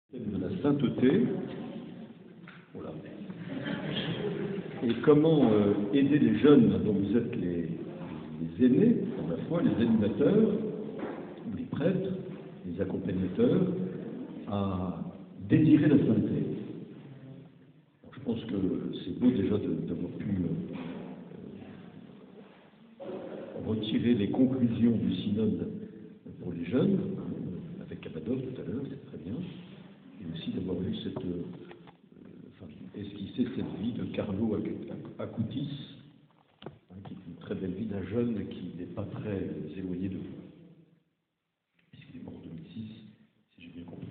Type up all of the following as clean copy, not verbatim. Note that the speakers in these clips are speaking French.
De la sainteté. Voilà. Et comment aider les jeunes dont vous êtes les aînés dans la foi, les animateurs, les prêtres, les accompagnateurs, à désirer la sainteté. Alors, je pense que c'est beau déjà d'avoir pu retirer les conclusions du synode pour les jeunes, avec Cabadoc tout à l'heure, c'est très bien. Et aussi d'avoir vu esquisser cette vie de Carlo Acutis, qui est une très belle vie d'un jeune qui n'est pas très éloigné de vous, puisqu'il est mort en 2006, si j'ai bien compris.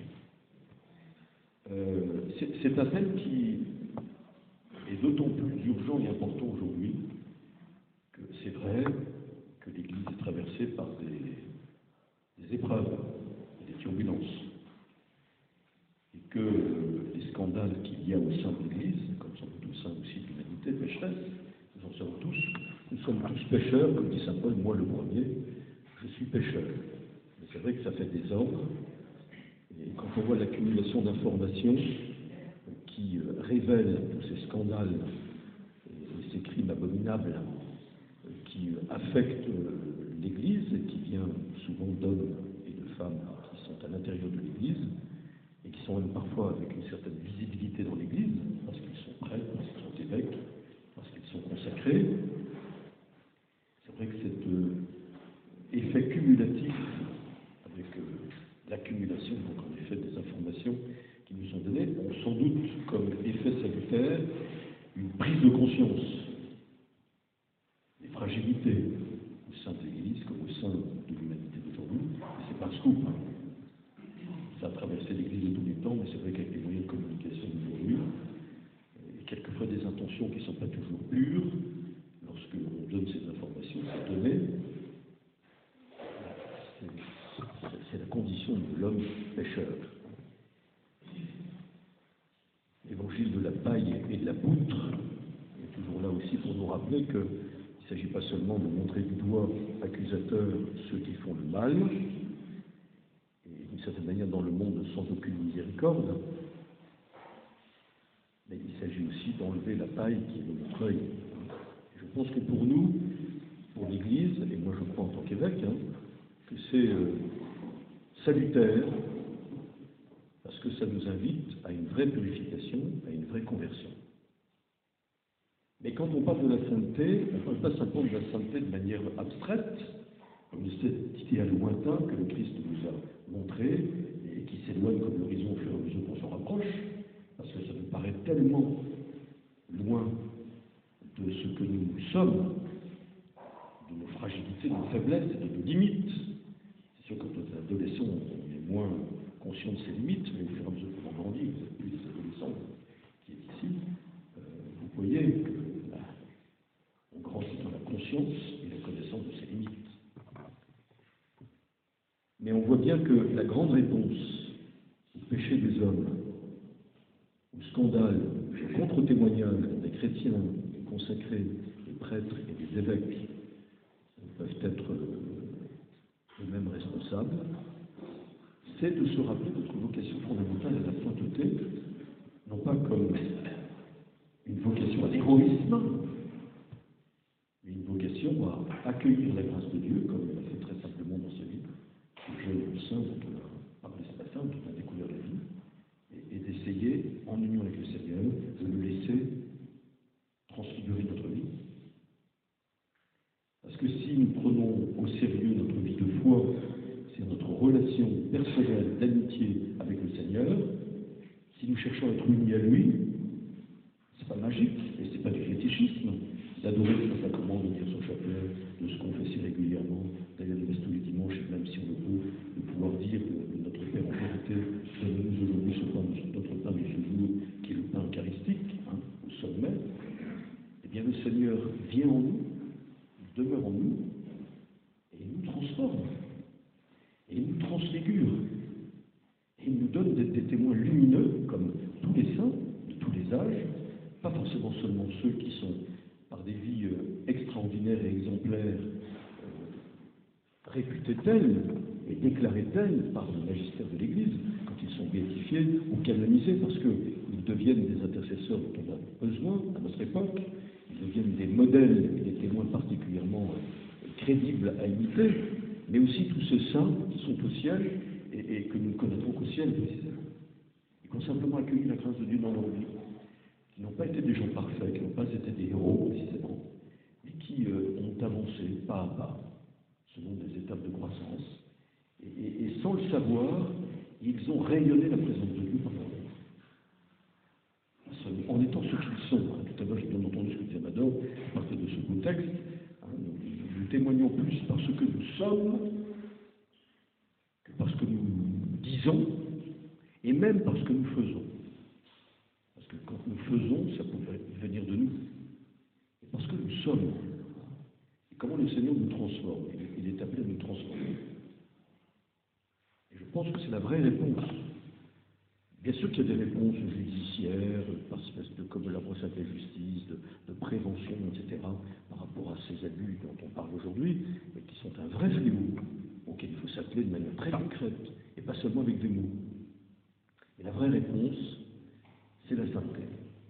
C'est un thème qui est d'autant plus urgent et important aujourd'hui que c'est vrai que l'Église est traversée par des épreuves, des turbulences. Et que les scandales qu'il y a au sein de l'Église, comme sans doute au sein aussi de l'humanité pécheresse, nous sommes tous pécheurs, comme dit saint Paul, moi le premier, je suis pécheur. Mais c'est vrai que ça fait désordre, et quand on voit l'accumulation d'informations qui révèlent tous ces scandales et ces crimes abominables qui affectent l'Église et qui viennent souvent d'hommes et de femmes qui sont à l'intérieur de l'Église, et qui sont même parfois avec une certaine visibilité dans l'Église, parce qu'ils sont prêtres, parce qu'ils sont évêques, parce qu'ils sont consacrés. C'est vrai que cet effet cumulatif, avec l'accumulation, donc en effet, des informations qui nous sont données, ont sans doute comme effet salutaire une prise de conscience des fragilités au sein de l'Église comme au sein de l'humanité d'aujourd'hui. Et c'est pas un scoop. Ça a traversé l'Église de tous les temps, mais c'est vrai qu'avec les moyens de communication d'aujourd'hui, et quelquefois des intentions qui ne sont pas toujours pures, lorsque l'on donne ces informations, ces données, c'est la condition de l'homme pécheur. L'évangile de la paille et de la poutre est toujours là aussi pour nous rappeler qu'il ne s'agit pas seulement de montrer du doigt accusateur ceux qui font le mal, d'une certaine manière dans le monde sans aucune miséricorde, mais il s'agit aussi d'enlever la paille qui est de notre œil. Je pense que pour nous, pour l'Église, et moi je crois en tant qu'évêque, que c'est salutaire, parce que ça nous invite à une vraie purification, à une vraie conversion. Mais quand on parle de la sainteté, on ne parle pas simplement de la sainteté de manière abstraite, comme cet idéal lointain que le Christ nous a montré et qui s'éloigne comme l'horizon au fur et à mesure qu'on s'en rapproche, parce que ça nous paraît tellement loin de ce que nous sommes, de nos fragilités, de nos faiblesses et de nos limites. C'est sûr que quand on est adolescent, on est moins conscient de ses limites, mais au fur et à mesure qu'on grandit, vous n'êtes plus des adolescents qui est ici, vous voyez qu'on grandit dans la conscience et la connaissance de ses limites. Mais on voit bien que la grande réponse au péché des hommes, au scandale, au contre-témoignage des chrétiens, des consacrés, des prêtres et des évêques peuvent être eux-mêmes responsables, c'est de se rappeler notre vocation fondamentale à la sainteté, non pas comme une vocation à l'héroïsme, mais une vocation à accueillir la grâce de Dieu, comme il a fait très simplement dans sa vie, le jeune saint dont on a parlé ce matin, dont on a découvert la vie, et d'essayer, en union avec le Seigneur, de le laisser transfigurer notre vie. Parce que si nous prenons au sérieux notre vie de foi, c'est notre relation personnelle d'amitié avec le Seigneur, si nous cherchons à être unis à lui, c'est pas magique, et c'est pas du fétichisme, d'adorer le sacrement, de dire son chapelet, de se confesser régulièrement, d'aller à la messe tous les dimanches, et même si on le peut, de pouvoir dire de notre Père en vérité, donne-nous aujourd'hui notre pain de ce jour, qui est le pain eucharistique, au sommet. Eh bien, le Seigneur vient en nous, il demeure en nous, et il nous transforme, et il nous transfigure, et il nous donne des témoins lumineux, comme tous les saints, de tous les âges, pas forcément seulement ceux qui sont par des vies extraordinaires et exemplaires, réputées telles et déclarées telles par le magistère de l'Église. Quand qu'ils sont béatifiés ou canonisés, parce qu'ils deviennent des intercesseurs dont on a besoin à notre époque, ils deviennent des modèles et des témoins particulièrement crédibles à imiter, mais aussi tous ces saints qui sont au ciel et que nous ne connaîtrons qu'au ciel, précisément. Et qui ont simplement accueilli la grâce de Dieu dans leur vie, qui n'ont pas été des gens parfaits, qui n'ont pas été des héros, précisément, mais qui ont avancé pas à pas, selon des étapes de croissance. Et sans le savoir, ils ont rayonné la présence de Dieu pendant leur vie. En étant ce qu'ils sont. Tout à l'heure, j'ai bien entendu ce que disait Mador, à partir de ce contexte, nous témoignons plus parce que nous sommes que parce que nous disons, et même parce que nous faisons. Parce que quand nous faisons, ça peut venir de nous. Et parce que nous sommes. Et comment le Seigneur nous transforme. Il est appelé à nous transformer. Et je pense que c'est la vraie réponse. Bien sûr qu'il y a des réponses judiciaires, comme la procédure de justice, de prévention, etc., par rapport à ces abus dont on parle aujourd'hui, mais qui sont un vrai fléau, auquel il faut s'appeler de manière très concrète, et pas seulement avec des mots. Et la vraie réponse, c'est la sainteté.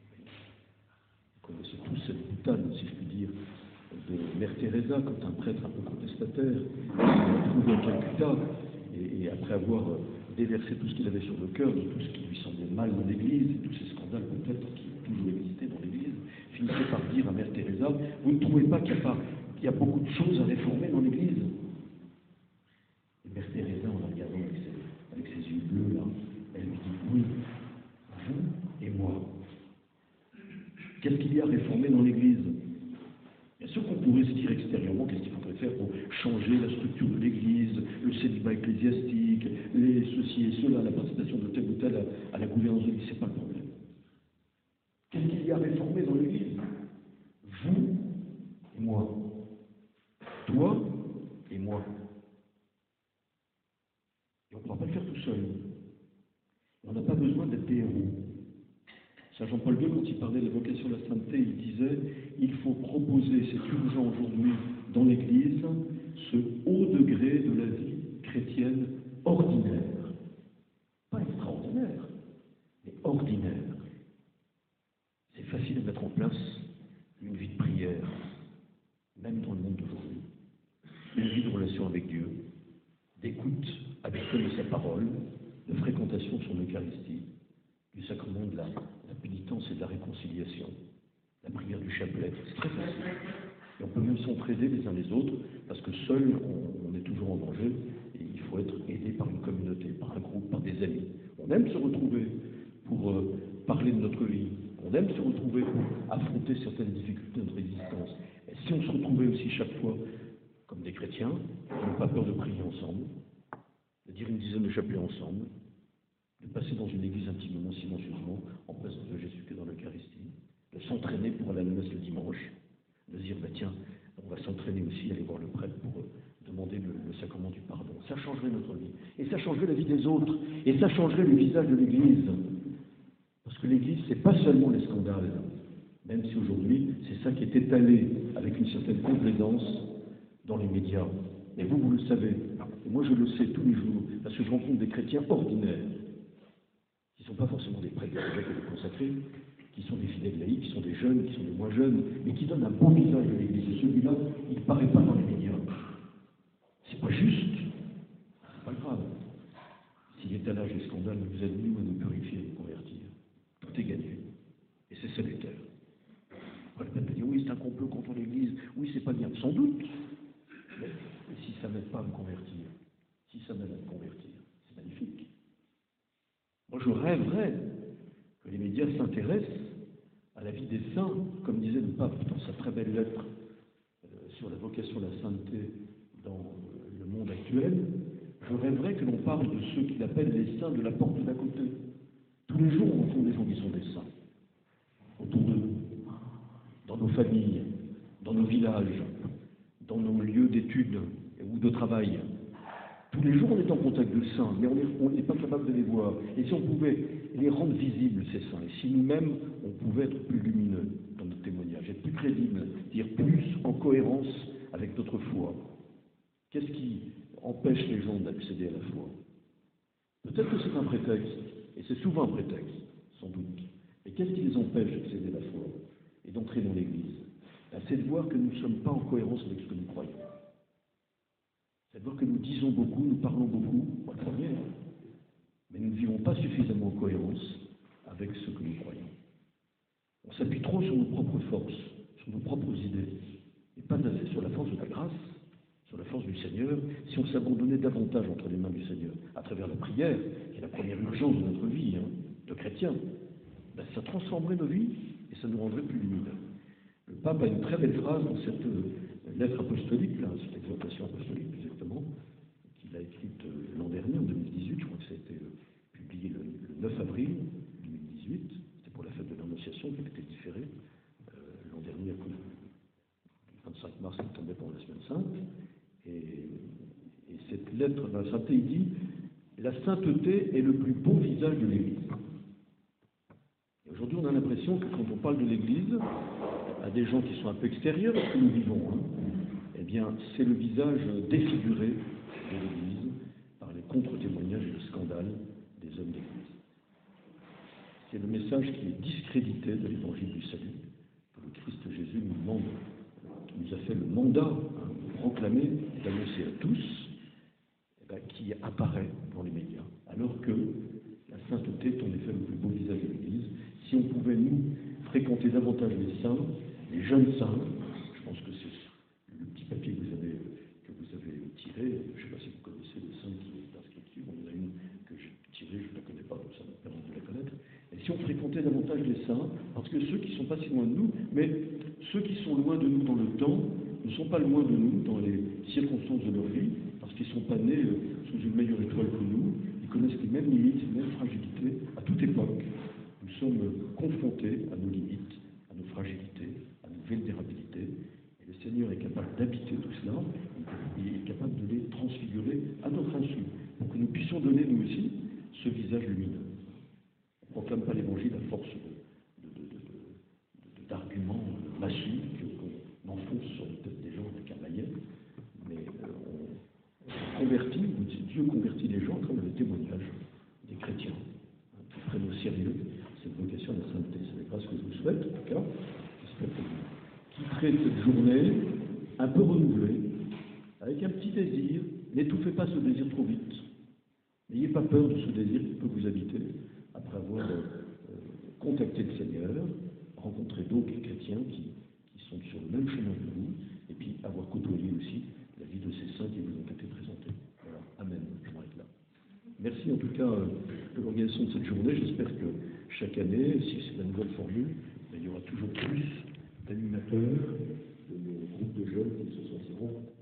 Vous connaissez tous cette boutade, si je puis dire, de Mère Teresa, quand un prêtre un peu contestataire s'est trouvé à Calcutta, et après avoir déversé tout ce qu'il avait sur le cœur, de tout ce qui lui semblait mal dans l'Église, et tous ces scandales peut-être qui ont toujours existé dans l'Église, finissait par dire à Mère Teresa, vous ne trouvez pas qu'il y a beaucoup de choses à réformer dans l'Église? Et Mère Teresa, en la regardant avec ses yeux bleus, là, elle lui dit, oui, vous et moi. Qu'est-ce qu'il y a à réformer dans l'Église? Bien sûr qu'on pourrait se dire extérieurement qu'est-ce qu'il faudrait faire pour changer la structure de l'Église, le célibat ecclésiastique, les ceci et cela, la participation de tel ou tel à la gouvernance de l'Église, c'est pas le problème. Qu'est-ce qu'il y a à réformer dans l'Église? Vous et moi. Toi et moi. Et on ne pourra pas le faire tout seul. On n'a pas besoin d'être des héros. Saint Jean-Paul II, quand il parlait de la vocation de la sainteté, il disait « Il faut proposer, c'est urgent aujourd'hui dans l'Église, ce haut degré de la vie chrétienne ordinaire. » Pas extraordinaire, mais ordinaire. C'est facile à mettre en place une vie de prière, même dans le monde d'aujourd'hui. Une vie de relation avec Dieu, d'écoute habituelle de sa parole, de fréquentation sur l'Eucharistie, du sacrement de la pénitence et de la réconciliation, la prière du chapelet, c'est très facile. Et on peut même s'entraider les uns les autres, parce que seul, on est toujours en danger, et il faut être aidé par une communauté, par un groupe, par des amis. On aime se retrouver pour parler de notre vie, on aime se retrouver pour affronter certaines difficultés de notre existence. Et si on se retrouvait aussi chaque fois comme des chrétiens, qui n'ont pas peur de prier ensemble, de dire une dizaine de chapelets ensemble, de passer dans une église intimement, silencieusement, en présence de Jésus que dans l'Eucharistie, de s'entraîner pour aller à la messe le dimanche, de dire, tiens, on va s'entraîner aussi, aller voir le prêtre pour demander le sacrement du pardon. Ça changerait notre vie. Et ça changerait la vie des autres. Et ça changerait le visage de l'Église. Parce que l'Église, c'est pas seulement les scandales, même si aujourd'hui, c'est ça qui est étalé avec une certaine complaisance dans les médias. Et vous le savez. Et moi, je le sais tous les jours, parce que je rencontre des chrétiens ordinaires, qui ne sont pas forcément des prêtres, des évêques et des consacrés, qui sont des fidèles laïcs, qui sont des jeunes, qui sont des moins jeunes, mais qui donnent un beau visage de l'Église. Et celui-là, il ne paraît pas dans les médias. C'est pas juste. C'est pas grave. Si l'étalage des scandales nous aide, nous, à nous purifier, à nous convertir, tout est gagné. Et c'est salutaire. Pas le peine de dire, oui, c'est un complot contre l'Église, oui, c'est pas bien. Sans doute. Mais si ça m'aide pas à me convertir, si ça m'aide à me convertir, c'est magnifique. Moi, je rêverais que les médias s'intéressent à la vie des saints, comme disait le pape dans sa très belle lettre sur la vocation de la sainteté dans le monde actuel. Je rêverais que l'on parle de ceux qu'il appelle les saints de la porte d'à côté. Tous les jours, on trouve des gens qui sont des saints, autour de nous, dans nos familles, dans nos villages, dans nos lieux d'études ou de travail. Tous les jours, on est en contact de saints, mais on n'est pas capable de les voir. Et si on pouvait les rendre visibles, ces saints, et si nous-mêmes, on pouvait être plus lumineux dans notre témoignage, être plus crédibles, dire plus en cohérence avec notre foi. Qu'est-ce qui empêche les gens d'accéder à la foi? Peut-être que c'est un prétexte, et c'est souvent un prétexte, sans doute. Mais qu'est-ce qui les empêche d'accéder à la foi et d'entrer dans l'Église? C'est de voir que nous ne sommes pas en cohérence avec ce que nous croyons. C'est de voir que nous disons beaucoup, nous parlons beaucoup, moi le premier, mais nous ne vivons pas suffisamment en cohérence avec ce que nous croyons. On s'appuie trop sur nos propres forces, sur nos propres idées, et pas assez sur la force de la grâce, sur la force du Seigneur. Si on s'abandonnait davantage entre les mains du Seigneur, à travers la prière, qui est la première urgence de notre vie, de chrétien, ben, ça transformerait nos vies et ça nous rendrait plus lumineux. Le pape a une très belle phrase dans cette lettre apostolique, là, cette exhortation apostolique plus exactement, qu'il a écrite l'an dernier, en 2018, je crois que ça a été publié le 9 avril 2018, c'était pour la fête de l'Annonciation qui avait été différée l'an dernier à cause du 25 mars qui tombait pendant la semaine sainte. Et cette lettre d'un sainteté, il dit « La sainteté est le plus beau visage de l'Église ». Aujourd'hui, on a l'impression que quand on parle de l'Église, à des gens qui sont un peu extérieurs à ce que nous vivons, eh bien, c'est le visage défiguré de l'Église par les contre-témoignages et le scandale des hommes d'Église. C'est le message qui est discrédité de l'Évangile du salut, que le Christ Jésus nous demande, qui nous a fait le mandat de proclamer et d'annoncer à tous, qui apparaît dans les médias, alors que la sainteté est en effet le plus beau visage de l'Église. Si on pouvait, nous, fréquenter davantage les saints, les jeunes saints, je pense que c'est le petit papier que vous avez tiré, je ne sais pas si vous connaissez le saint qui est inscrit dessus, il y en a une que j'ai tirée, je ne la connais pas, donc ça me permet de la connaître. Et si on fréquentait davantage les saints, parce que ceux qui ne sont pas si loin de nous, mais ceux qui sont loin de nous dans le temps, ne sont pas loin de nous dans les circonstances de leur vie, parce qu'ils ne sont pas nés sous une meilleure étoile que nous, ils connaissent les mêmes limites, les mêmes fragilités, à toute époque. Nous sommes confrontés à nos limites, à nos fragilités, à nos vulnérabilités, et le Seigneur est capable d'habiter tout cela, il est capable de les transfigurer à notre insu, pour que nous puissions donner, nous aussi, ce visage lumineux. On ne proclame pas l'Évangile à force d'arguments massifs qu'on enfonce sur les têtes des gens avec un maillet, mais on convertit, Dieu convertit les gens à travers le témoignage des chrétiens, qui prennent au sérieux cette vocation à la sainteté. Ce n'est pas ce que je vous souhaite, en tout cas. J'espère que vous quitterez cette journée un peu renouvelée, avec un petit désir. N'étouffez pas ce désir trop vite. N'ayez pas peur de ce désir qui peut vous habiter, après avoir contacté le Seigneur, rencontré d'autres chrétiens qui sont sur le même chemin que vous, et puis avoir côtoyé aussi la vie de ces saints qui vous ont été présentés. Voilà. Amen. Je m'arrête là. Merci en tout cas de l'organisation de cette journée. J'espère que chaque année, si c'est la nouvelle formule, il y aura toujours plus d'animateurs, de groupes de jeunes qui se sentiront